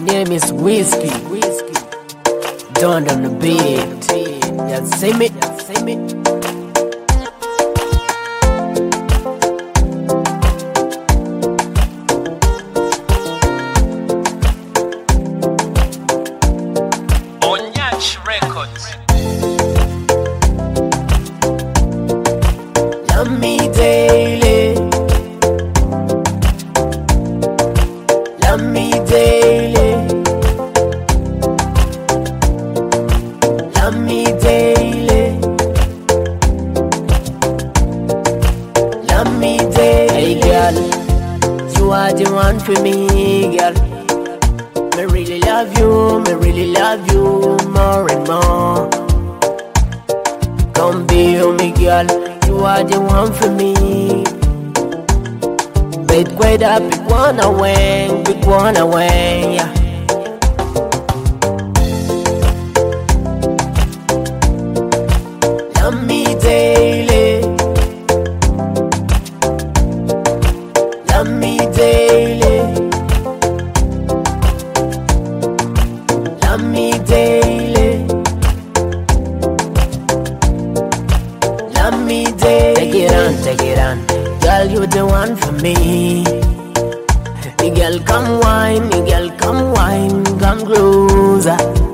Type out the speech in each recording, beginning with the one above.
name is Whiskey. Don't on the beat. Yeah, see me. Onyash Records. Love me daily. Love me daily. Love me daily. Love me daily. Hey girl, you are the one for me, girl. Me really love you, me really love you more and more. Come be with me, girl. You are the one for me. Big quite up, big one away, yeah. Love me daily. Love me daily. Love me daily. Love me daily. Take it on. Girl, you the one for me. Girl, come wine, come closer.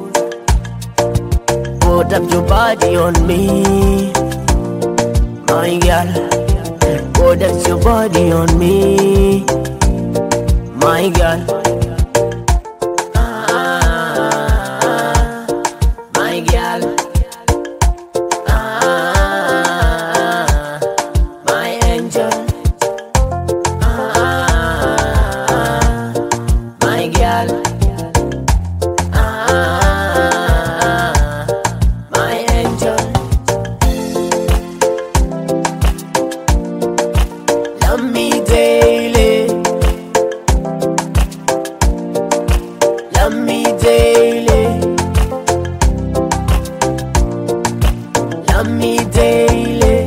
Put up your body on me, my girl. Put up your body on me, my girl. My girl. My angel. My girl. My angel. Love me daily. Love me daily. Love me daily.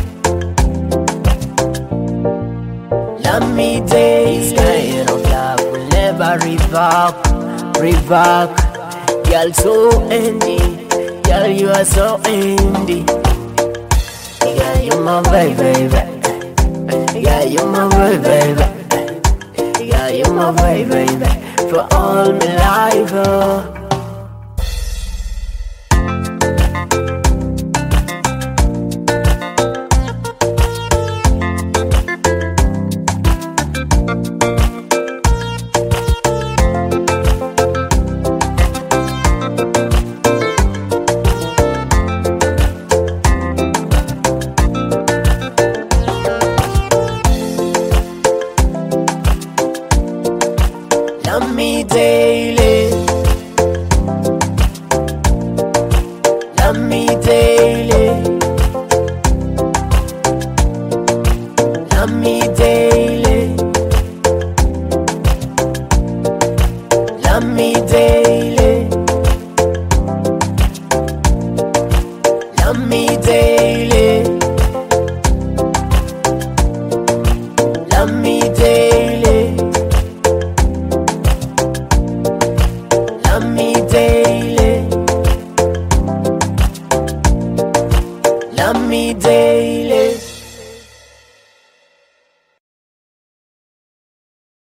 Love me daily. This kind of love will never revoke. Girl, so handy. Girl, you are so handy. Girl, you're my baby. Girl, you're my baby. Girl, you're my baby. For all my life, oh. Love me daily. Love me daily. Love me daily. Love me daily.